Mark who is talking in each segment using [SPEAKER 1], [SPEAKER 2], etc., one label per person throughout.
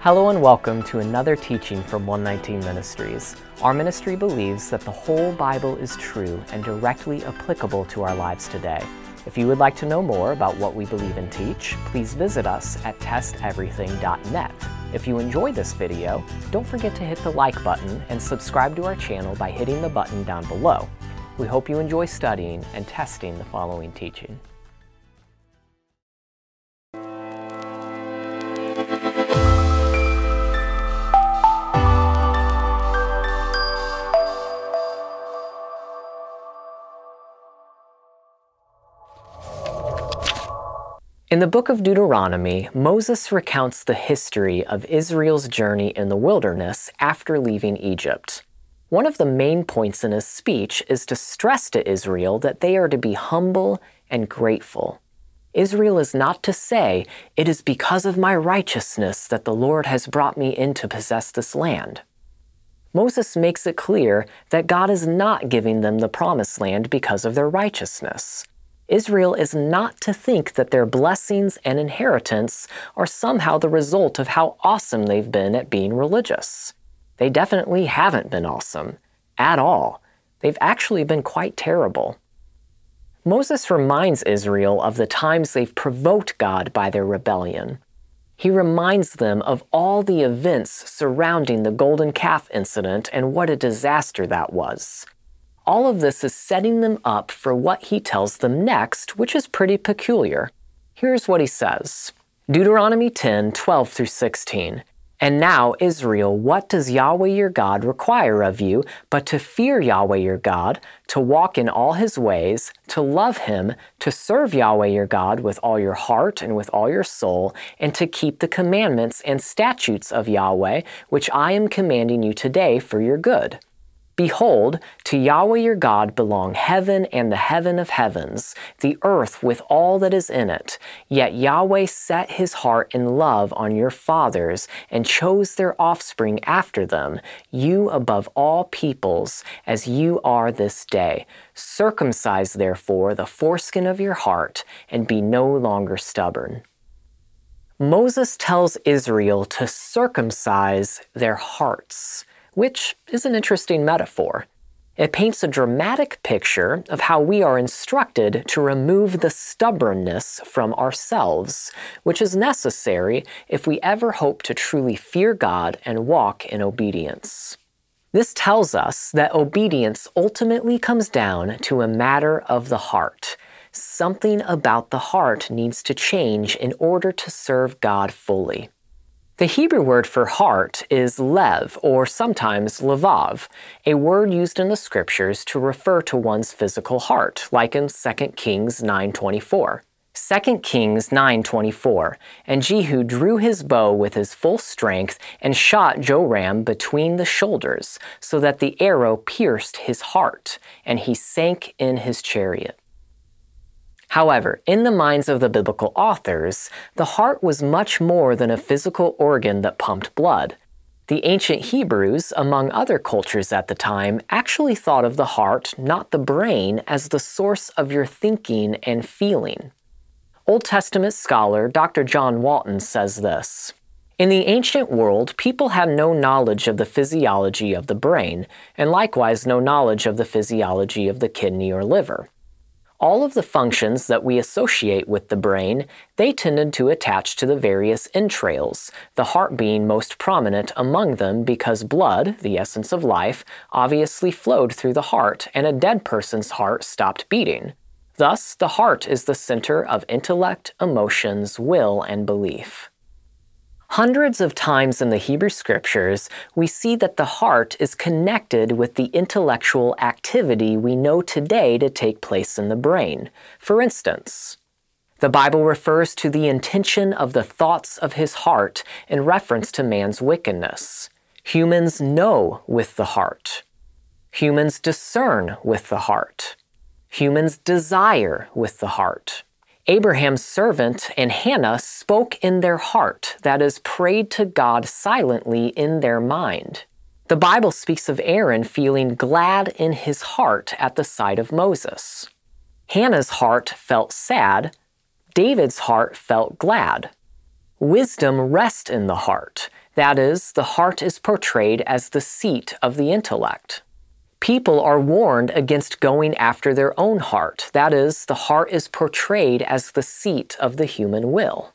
[SPEAKER 1] Hello and welcome to another teaching from 119 Ministries. Our ministry believes that the whole Bible is true and directly applicable to our lives today. If you would like to know more about what we believe and teach, please visit us at testeverything.net. If you enjoyed this video, don't forget to hit the like button and subscribe to our channel by hitting the button down below. We hope you enjoy studying and testing the following teaching. In the book of Deuteronomy, Moses recounts the history of Israel's journey in the wilderness after leaving Egypt. One of the main points in his speech is to stress to Israel that they are to be humble and grateful. Israel is not to say, "It is because of my righteousness that the Lord has brought me in to possess this land." Moses makes it clear that God is not giving them the promised land because of their righteousness. Israel is not to think that their blessings and inheritance are somehow the result of how awesome they've been at being religious. They definitely haven't been awesome, at all. They've actually been quite terrible. Moses reminds Israel of the times they've provoked God by their rebellion. He reminds them of all the events surrounding the golden calf incident and what a disaster that was. All of this is setting them up for what he tells them next, which is pretty peculiar. Here's what he says. Deuteronomy 10:12-16. "And now, Israel, what does Yahweh your God require of you but to fear Yahweh your God, to walk in all his ways, to love him, to serve Yahweh your God with all your heart and with all your soul, and to keep the commandments and statutes of Yahweh, which I am commanding you today for your good. Behold, to Yahweh your God belong heaven and the heaven of heavens, the earth with all that is in it. Yet Yahweh set his heart in love on your fathers and chose their offspring after them, you above all peoples, as you are this day. Circumcise therefore the foreskin of your heart, and be no longer stubborn." Moses tells Israel to circumcise their hearts, which is an interesting metaphor. It paints a dramatic picture of how we are instructed to remove the stubbornness from ourselves, which is necessary if we ever hope to truly fear God and walk in obedience. This tells us that obedience ultimately comes down to a matter of the heart. Something about the heart needs to change in order to serve God fully. The Hebrew word for heart is lev, or sometimes levav, a word used in the scriptures to refer to one's physical heart, like in 2 Kings 9:24. 2 Kings 9:24, "And Jehu drew his bow with his full strength and shot Joram between the shoulders, so that the arrow pierced his heart, and he sank in his chariot." However, in the minds of the biblical authors, the heart was much more than a physical organ that pumped blood. The ancient Hebrews, among other cultures at the time, actually thought of the heart, not the brain, as the source of your thinking and feeling. Old Testament scholar Dr. John Walton says this, "In the ancient world, people had no knowledge of the physiology of the brain, and likewise no knowledge of the physiology of the kidney or liver. All of the functions that we associate with the brain, they tended to attach to the various entrails, the heart being most prominent among them because blood, the essence of life, obviously flowed through the heart and a dead person's heart stopped beating. Thus, the heart is the center of intellect, emotions, will, and belief." Hundreds of times in the Hebrew Scriptures, we see that the heart is connected with the intellectual activity we know today to take place in the brain. For instance, the Bible refers to the intention of the thoughts of his heart in reference to man's wickedness. Humans know with the heart. Humans discern with the heart. Humans desire with the heart. Abraham's servant and Hannah spoke in their heart, that is, prayed to God silently in their mind. The Bible speaks of Aaron feeling glad in his heart at the sight of Moses. Hannah's heart felt sad, David's heart felt glad. Wisdom rests in the heart. That is, the heart is portrayed as the seat of the intellect. People are warned against going after their own heart. That is, the heart is portrayed as the seat of the human will.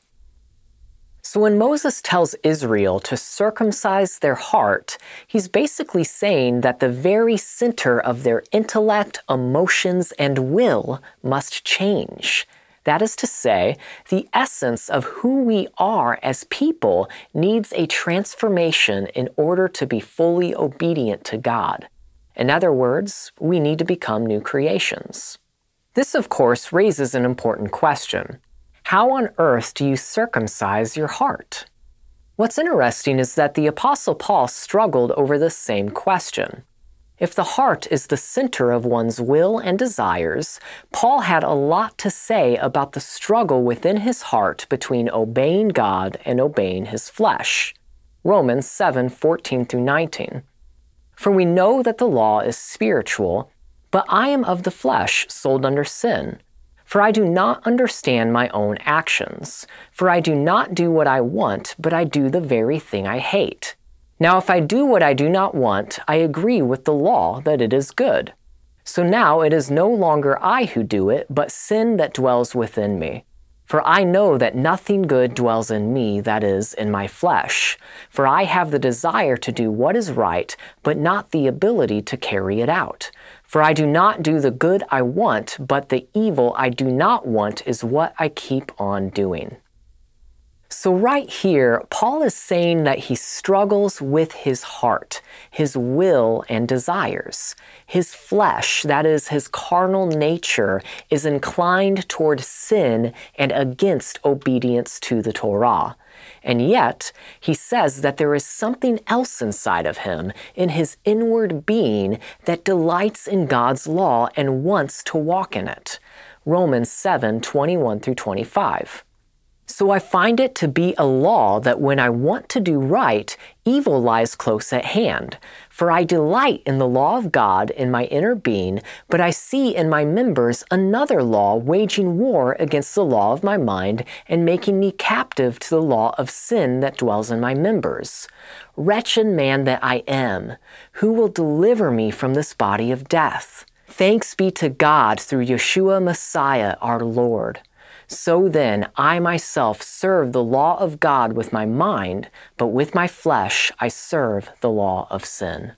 [SPEAKER 1] So when Moses tells Israel to circumcise their heart, he's basically saying that the very center of their intellect, emotions, and will must change. That is to say, the essence of who we are as people needs a transformation in order to be fully obedient to God. In other words, we need to become new creations. This, of course, raises an important question. How on earth do you circumcise your heart? What's interesting is that the Apostle Paul struggled over this same question. If the heart is the center of one's will and desires, Paul had a lot to say about the struggle within his heart between obeying God and obeying his flesh. Romans 7:14-19. For we know that the law is spiritual, but I am of the flesh, sold under sin. For I do not understand my own actions. For I do not do what I want, but I do the very thing I hate. Now if I do what I do not want, I agree with the law that it is good. So now it is no longer I who do it, but sin that dwells within me. For I know that nothing good dwells in me, that is, in my flesh. For I have the desire to do what is right, but not the ability to carry it out. For I do not do the good I want, but the evil I do not want is what I keep on doing. So right here, Paul is saying that he struggles with his heart, his will and desires. His flesh, that is, his carnal nature, is inclined toward sin and against obedience to the Torah. And yet, he says that there is something else inside of him, in his inward being, that delights in God's law and wants to walk in it. Romans 7:21-25. So I find it to be a law that when I want to do right, evil lies close at hand. For I delight in the law of God in my inner being, but I see in my members another law waging war against the law of my mind and making me captive to the law of sin that dwells in my members. Wretched man that I am, who will deliver me from this body of death? Thanks be to God through Yeshua Messiah our Lord. So then, I myself serve the law of God with my mind, but with my flesh I serve the law of sin.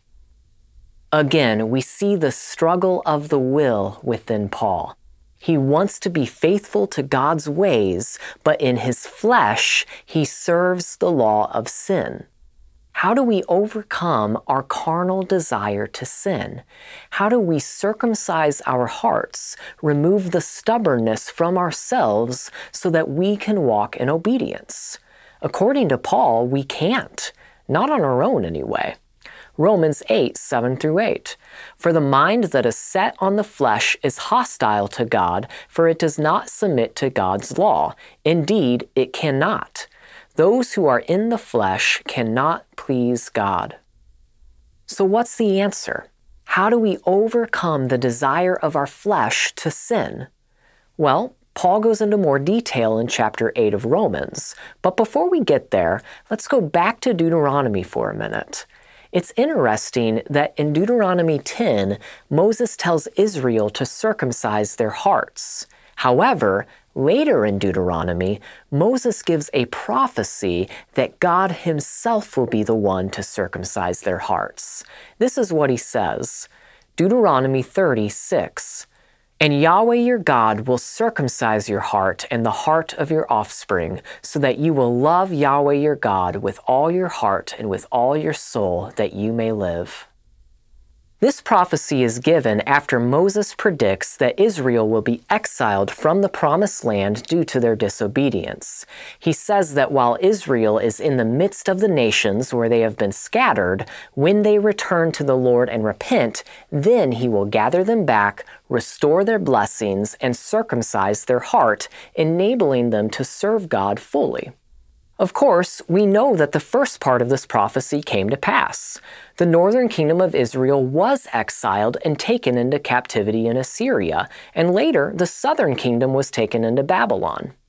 [SPEAKER 1] Again, we see the struggle of the will within Paul. He wants to be faithful to God's ways, but in his flesh, he serves the law of sin. How do we overcome our carnal desire to sin? How do we circumcise our hearts, remove the stubbornness from ourselves so that we can walk in obedience? According to Paul, we can't. Not on our own anyway. Romans 8:7-8. For the mind that is set on the flesh is hostile to God, for it does not submit to God's law. Indeed, it cannot. Those who are in the flesh cannot please God. So what's the answer? How do we overcome the desire of our flesh to sin? Well, Paul goes into more detail in chapter 8 of Romans. But before we get there, let's go back to Deuteronomy for a minute. It's interesting that in Deuteronomy 10, Moses tells Israel to circumcise their hearts. However, later in Deuteronomy, Moses gives a prophecy that God himself will be the one to circumcise their hearts. This is what he says, Deuteronomy 30:6. And Yahweh your God will circumcise your heart and the heart of your offspring, so that you will love Yahweh your God with all your heart and with all your soul, that you may live. This prophecy is given after Moses predicts that Israel will be exiled from the promised land due to their disobedience. He says that while Israel is in the midst of the nations where they have been scattered, when they return to the Lord and repent, then he will gather them back, restore their blessings, and circumcise their heart, enabling them to serve God fully. Of course, we know that the first part of this prophecy came to pass. The northern kingdom of Israel was exiled and taken into captivity in Assyria, and later the southern kingdom was taken into Babylon.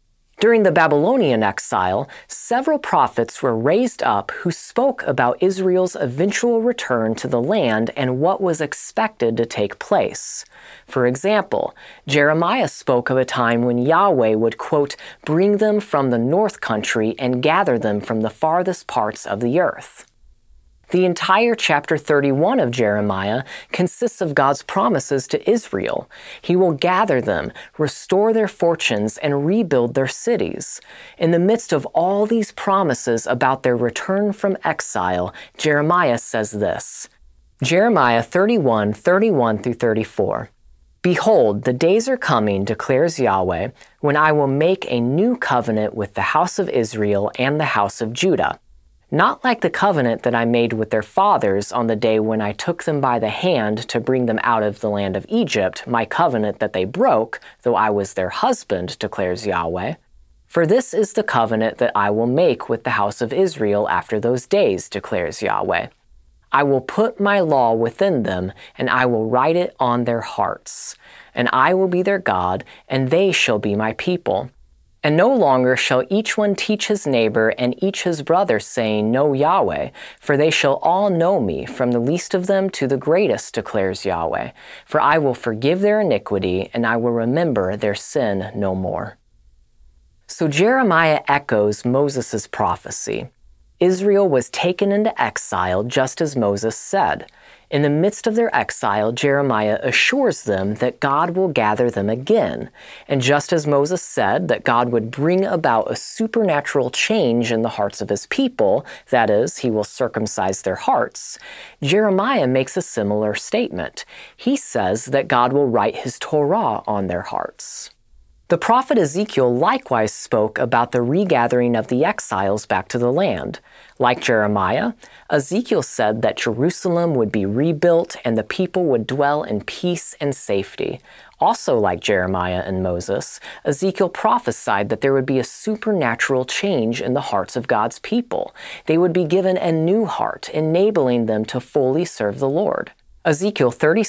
[SPEAKER 1] During the Babylonian exile, several prophets were raised up who spoke about Israel's eventual return to the land and what was expected to take place. For example, Jeremiah spoke of a time when Yahweh would, quote, bring them from the north country and gather them from the farthest parts of the earth. The entire chapter 31 of Jeremiah consists of God's promises to Israel. He will gather them, restore their fortunes, and rebuild their cities. In the midst of all these promises about their return from exile, Jeremiah says this. Jeremiah 31:31-34. Behold, the days are coming, declares Yahweh, when I will make a new covenant with the house of Israel and the house of Judah. Not like the covenant that I made with their fathers on the day when I took them by the hand to bring them out of the land of Egypt, my covenant that they broke, though I was their husband, declares Yahweh. For this is the covenant that I will make with the house of Israel after those days, declares Yahweh. I will put my law within them, and I will write it on their hearts. And I will be their God, and they shall be my people. And no longer shall each one teach his neighbor and each his brother, saying, Know Yahweh, for they shall all know me, from the least of them to the greatest, declares Yahweh. For I will forgive their iniquity, and I will remember their sin no more. So Jeremiah echoes Moses' prophecy. Israel was taken into exile just as Moses said. In the midst of their exile, Jeremiah assures them that God will gather them again. And just as Moses said that God would bring about a supernatural change in the hearts of his people, that is, he will circumcise their hearts, Jeremiah makes a similar statement. He says that God will write his Torah on their hearts. The prophet Ezekiel likewise spoke about the regathering of the exiles back to the land. Like Jeremiah, Ezekiel said that Jerusalem would be rebuilt and the people would dwell in peace and safety. Also like Jeremiah and Moses, Ezekiel prophesied that there would be a supernatural change in the hearts of God's people. They would be given a new heart, enabling them to fully serve the Lord. Ezekiel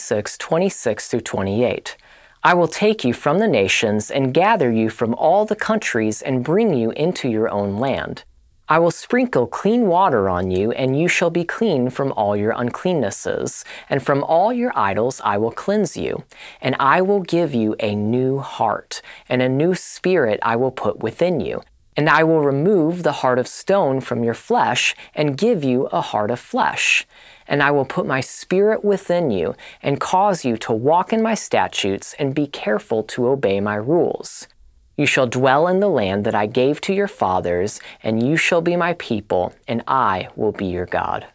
[SPEAKER 1] 36:26-28. I will take you from the nations and gather you from all the countries and bring you into your own land. I will sprinkle clean water on you, and you shall be clean from all your uncleannesses, and from all your idols I will cleanse you. And I will give you a new heart, and a new spirit I will put within you. And I will remove the heart of stone from your flesh, and give you a heart of flesh. And I will put my spirit within you, and cause you to walk in my statutes, and be careful to obey my rules. You shall dwell in the land that I gave to your fathers, and you shall be my people, and I will be your God.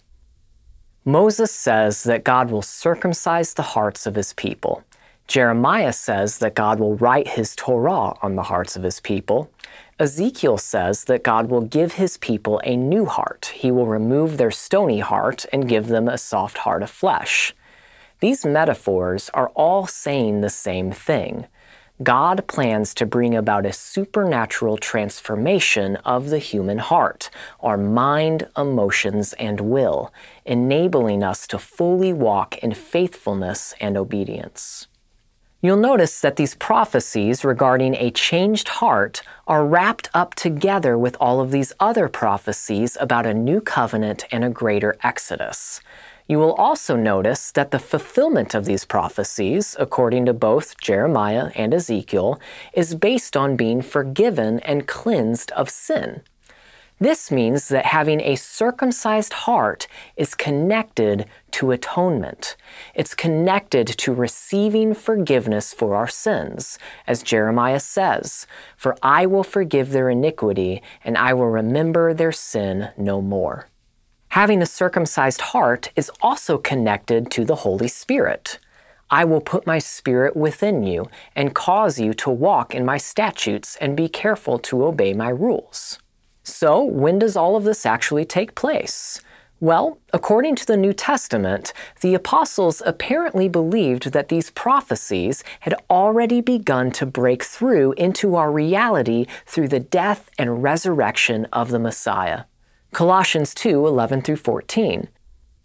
[SPEAKER 1] Moses says that God will circumcise the hearts of his people. Jeremiah says that God will write his Torah on the hearts of his people. Ezekiel says that God will give his people a new heart. He will remove their stony heart and give them a soft heart of flesh. These metaphors are all saying the same thing. God plans to bring about a supernatural transformation of the human heart, our mind, emotions, and will, enabling us to fully walk in faithfulness and obedience. You'll notice that these prophecies regarding a changed heart are wrapped up together with all of these other prophecies about a new covenant and a greater exodus. You will also notice that the fulfillment of these prophecies, according to both Jeremiah and Ezekiel, is based on being forgiven and cleansed of sin. This means that having a circumcised heart is connected to atonement. It's connected to receiving forgiveness for our sins. As Jeremiah says, "For I will forgive their iniquity, and I will remember their sin no more." Having a circumcised heart is also connected to the Holy Spirit. I will put my spirit within you and cause you to walk in my statutes and be careful to obey my rules. So, when does all of this actually take place? Well, according to the New Testament, the apostles apparently believed that these prophecies had already begun to break through into our reality through the death and resurrection of the Messiah. Colossians 2:11-14.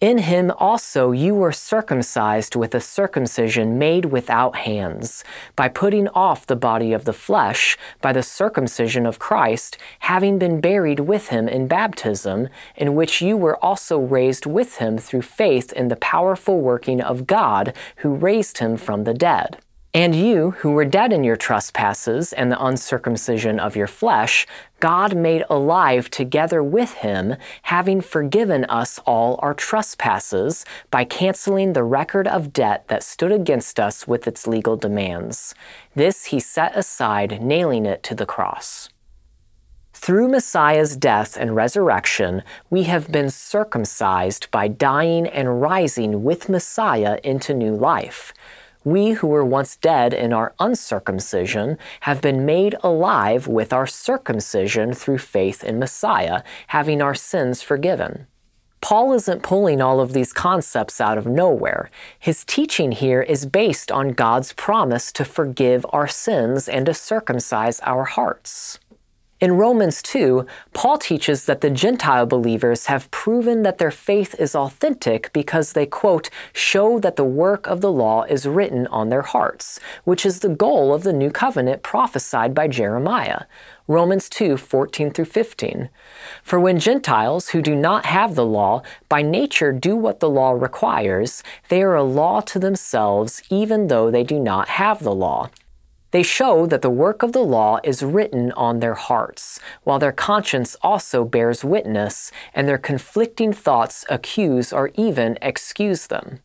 [SPEAKER 1] In him also you were circumcised with a circumcision made without hands, by putting off the body of the flesh by the circumcision of Christ, having been buried with him in baptism, in which you were also raised with him through faith in the powerful working of God who raised him from the dead. And you, who were dead in your trespasses and the uncircumcision of your flesh, God made alive together with him, having forgiven us all our trespasses by canceling the record of debt that stood against us with its legal demands. This he set aside, nailing it to the cross. Through Messiah's death and resurrection, we have been circumcised by dying and rising with Messiah into new life. We who were once dead in our uncircumcision have been made alive with our circumcision through faith in Messiah, having our sins forgiven. Paul isn't pulling all of these concepts out of nowhere. His teaching here is based on God's promise to forgive our sins and to circumcise our hearts. In Romans 2, Paul teaches that the Gentile believers have proven that their faith is authentic because they, quote, show that the work of the law is written on their hearts, which is the goal of the new covenant prophesied by Jeremiah. Romans 2:14-15. For when Gentiles who do not have the law by nature do what the law requires, they are a law to themselves even though they do not have the law. They show that the work of the law is written on their hearts, while their conscience also bears witness, and their conflicting thoughts accuse or even excuse them.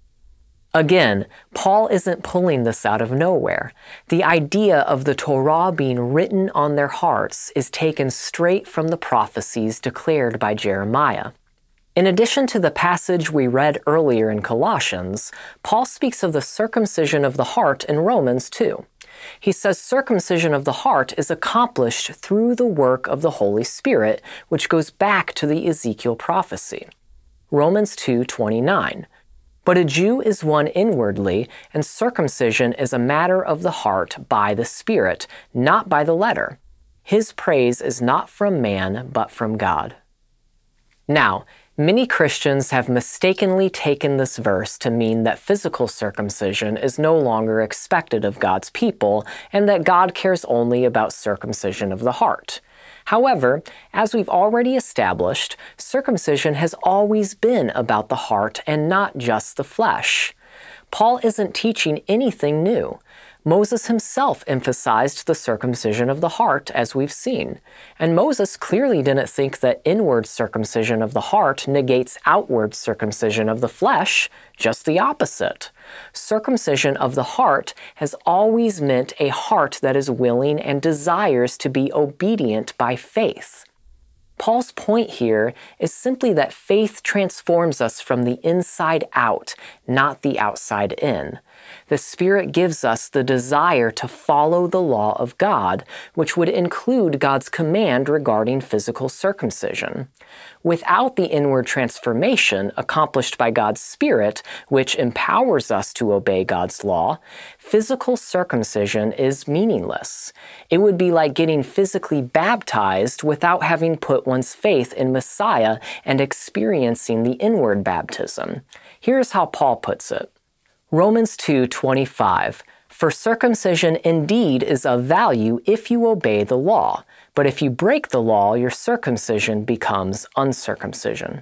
[SPEAKER 1] Again, Paul isn't pulling this out of nowhere. The idea of the Torah being written on their hearts is taken straight from the prophecies declared by Jeremiah. In addition to the passage we read earlier in Colossians, Paul speaks of the circumcision of the heart in Romans 2. He says circumcision of the heart is accomplished through the work of the Holy Spirit, which goes back to the Ezekiel prophecy. Romans 2:29. But a Jew is one inwardly, and circumcision is a matter of the heart by the Spirit, not by the letter. His praise is not from man, but from God. Now, many Christians have mistakenly taken this verse to mean that physical circumcision is no longer expected of God's people and that God cares only about circumcision of the heart. However, as we've already established, circumcision has always been about the heart and not just the flesh. Paul isn't teaching anything new. Moses himself emphasized the circumcision of the heart, as we've seen. And Moses clearly didn't think that inward circumcision of the heart negates outward circumcision of the flesh, just the opposite. Circumcision of the heart has always meant a heart that is willing and desires to be obedient by faith. Paul's point here is simply that faith transforms us from the inside out, not the outside in. The Spirit gives us the desire to follow the law of God, which would include God's command regarding physical circumcision. Without the inward transformation accomplished by God's Spirit, which empowers us to obey God's law, physical circumcision is meaningless. It would be like getting physically baptized without having put one's faith in Messiah and experiencing the inward baptism. Here's how Paul puts it. Romans 2:25, for circumcision indeed is of value if you obey the law, but if you break the law, your circumcision becomes uncircumcision.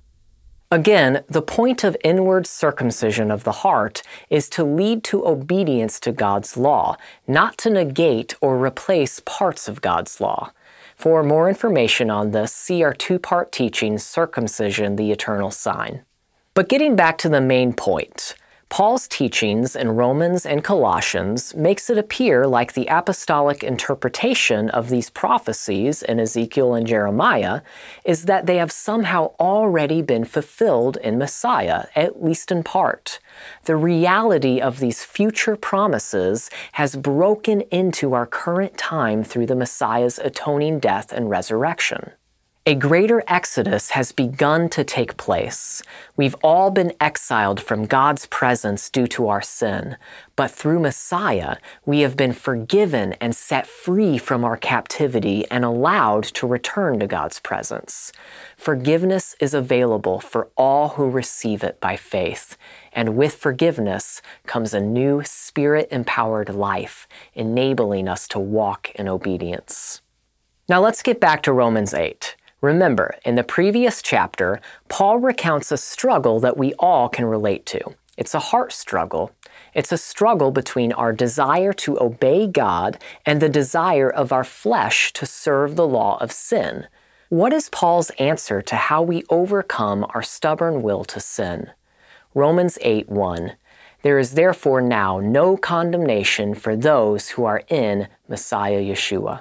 [SPEAKER 1] Again, the point of inward circumcision of the heart is to lead to obedience to God's law, not to negate or replace parts of God's law. For more information on this, see our two-part teaching, Circumcision, the Eternal Sign. But getting back to the main point, Paul's teachings in Romans and Colossians makes it appear like the apostolic interpretation of these prophecies in Ezekiel and Jeremiah is that they have somehow already been fulfilled in Messiah, at least in part. The reality of these future promises has broken into our current time through the Messiah's atoning death and resurrection. A greater exodus has begun to take place. We've all been exiled from God's presence due to our sin, but through Messiah, we have been forgiven and set free from our captivity and allowed to return to God's presence. Forgiveness is available for all who receive it by faith, and with forgiveness comes a new Spirit-empowered life, enabling us to walk in obedience. Now let's get back to Romans 8. Remember, in the previous chapter, Paul recounts a struggle that we all can relate to. It's a heart struggle. It's a struggle between our desire to obey God and the desire of our flesh to serve the law of sin. What is Paul's answer to how we overcome our stubborn will to sin? Romans 8:1. There is therefore now no condemnation for those who are in Messiah Yeshua.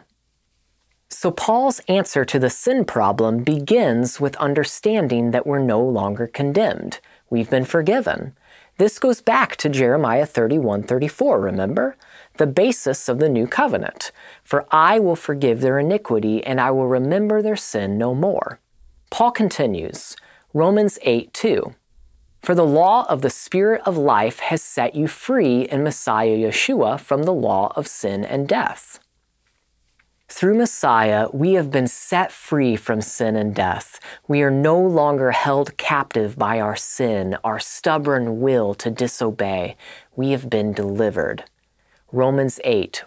[SPEAKER 1] So Paul's answer to the sin problem begins with understanding that we're no longer condemned. We've been forgiven. This goes back to Jeremiah 31:34, remember? The basis of the new covenant. For I will forgive their iniquity and I will remember their sin no more. Paul continues, Romans 8:2. For the law of the Spirit of life has set you free in Messiah Yeshua from the law of sin and death. Through Messiah, we have been set free from sin and death. We are no longer held captive by our sin, our stubborn will to disobey. We have been delivered. Romans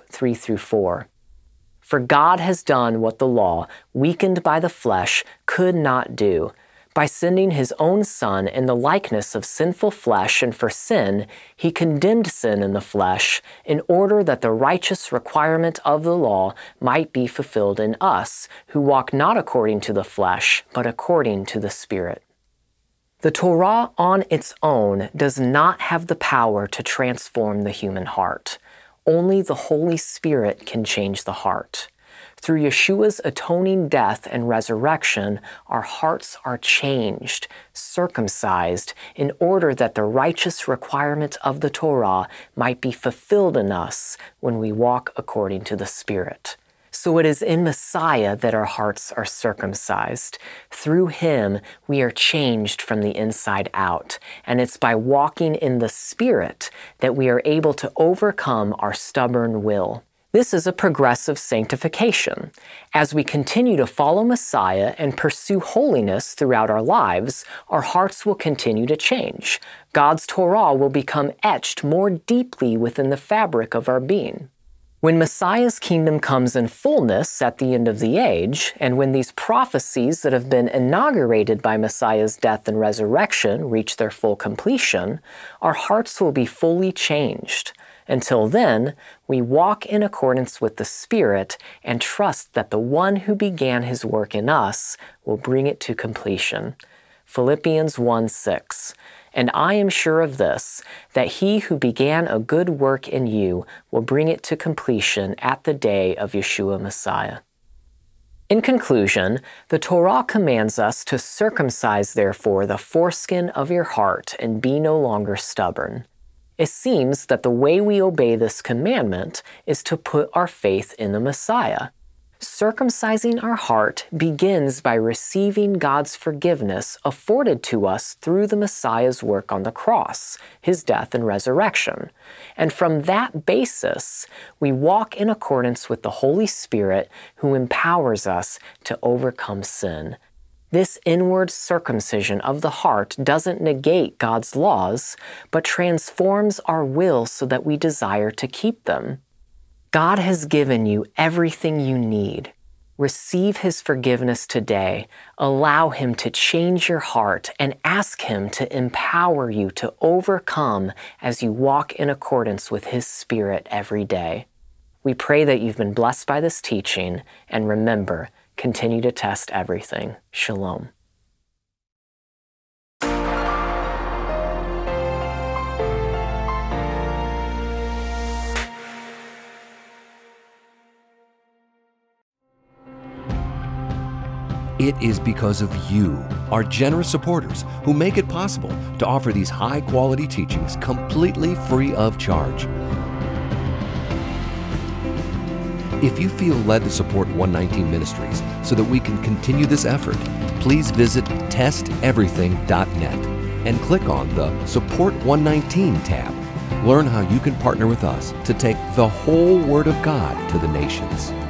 [SPEAKER 1] 8:3-4. For God has done what the law, weakened by the flesh, could not do. By sending his own Son in the likeness of sinful flesh and for sin, he condemned sin in the flesh in order that the righteous requirement of the law might be fulfilled in us, who walk not according to the flesh, but according to the Spirit. The Torah on its own does not have the power to transform the human heart. Only the Holy Spirit can change the heart. Through Yeshua's atoning death and resurrection, our hearts are changed, circumcised, in order that the righteous requirement of the Torah might be fulfilled in us when we walk according to the Spirit. So it is in Messiah that our hearts are circumcised. Through him, we are changed from the inside out, and it's by walking in the Spirit that we are able to overcome our stubborn will. This is a progressive sanctification. As we continue to follow Messiah and pursue holiness throughout our lives, our hearts will continue to change. God's Torah will become etched more deeply within the fabric of our being. When Messiah's kingdom comes in fullness at the end of the age, and when these prophecies that have been inaugurated by Messiah's death and resurrection reach their full completion, our hearts will be fully changed. Until then, we walk in accordance with the Spirit and trust that the one who began his work in us will bring it to completion. Philippians 1:6. And I am sure of this, that he who began a good work in you will bring it to completion at the day of Yeshua Messiah. In conclusion, the Torah commands us to circumcise, therefore, the foreskin of your heart and be no longer stubborn. It seems that the way we obey this commandment is to put our faith in the Messiah. Circumcising our heart begins by receiving God's forgiveness afforded to us through the Messiah's work on the cross, his death and resurrection. And from that basis, we walk in accordance with the Holy Spirit who empowers us to overcome sin. This inward circumcision of the heart doesn't negate God's laws, but transforms our will so that we desire to keep them. God has given you everything you need. Receive his forgiveness today. Allow him to change your heart and ask him to empower you to overcome as you walk in accordance with his Spirit every day. We pray that you've been blessed by this teaching, and remember, continue to test everything. Shalom.
[SPEAKER 2] It is because of you, our generous supporters, who make it possible to offer these high-quality teachings completely free of charge. If you feel led to support 119 Ministries so that we can continue this effort, please visit testeverything.net and click on the Support 119 tab. Learn how you can partner with us to take the whole Word of God to the nations.